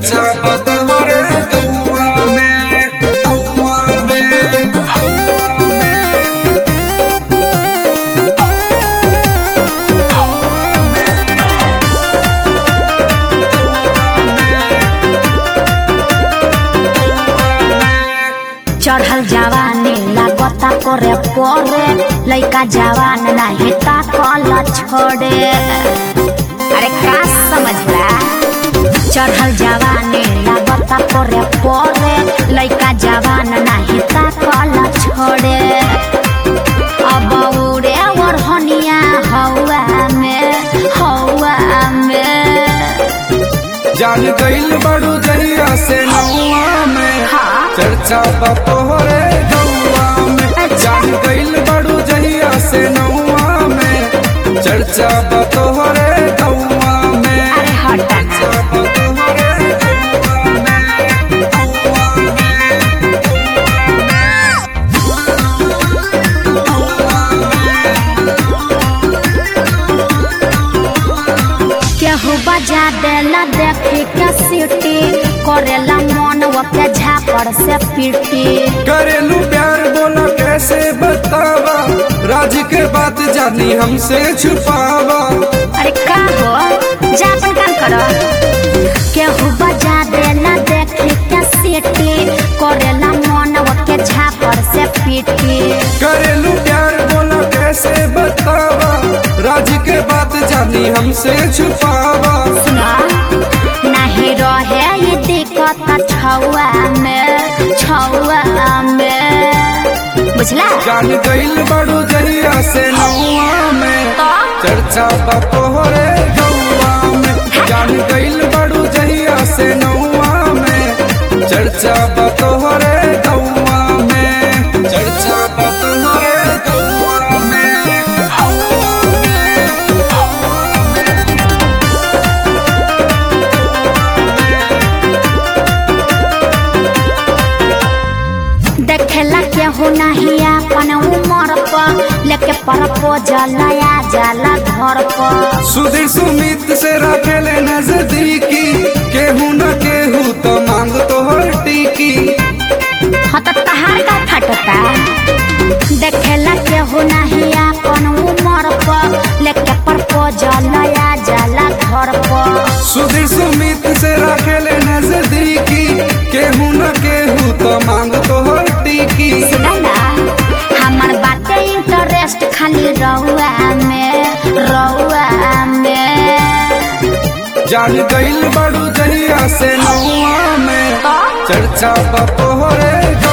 चर्चा बतवरे गौआ में चढ़ल जवानी लागता करे परे लइका जवान नहीं ताकल छोड़े। अरे का समझला चढ़ल जवानी लागता करे परे लइका जवान नहीं ताकल छोड़े। अब उड़े ओढ़निया हवा में जान गइल बड़ू जहिया से नौआ में चर्चा बतोहरे गौआ में। जान गइल बड़ू जहिया से नौआ में चर्चा बतोहरे गौआ में। अरे हटा चर्चा बतोहरे गौआ केहू बजा देला देखी के सीटी करेला मन वके झापड़ से पीटी। करेलू प्यार बोला कैसे बतावा राज के बात जानी हमसे छुपावा। अरे का हो जापन काम करो। केहू बजा देला देखी के सीटी करेला मन वके झापड़ से पीटी। करेलू प्यार बोला कैसे बतावा राज के बात जानी हमसे छुपावा। सुना नहीं रहे ये दिक्कत छुआ में बुझला। जान गइल बड़ू जहिया से नौआ में चर्चा बतोहरे गौआ में। जान गइल बड़ू जहिया से नौआ में चर्चा बतोहरे गौआ में। चर्चा बतोहरे गौआ में। देखेला केहू नहीं अपन उमर पर लेके प्रपोजल नया जाला घर पर। सुधीर सुमित से रखेले नजदीकी केहू न केहू तो मांग तोहर टीकी। हाँ तो तहार का फटता देखेला केहू नहीं अपन उमर पर लेके प्रपोजल नया जाला घर पर। सुधीर सुमित से रखेले नजदीकी केहू न केहू तो मांग तोहर टीकी। सुना ना हमार बातें इंटरेस्ट खाली रहुआ में जान गइल बड़ू जहिया से नौआ में चर्चा बतोहरे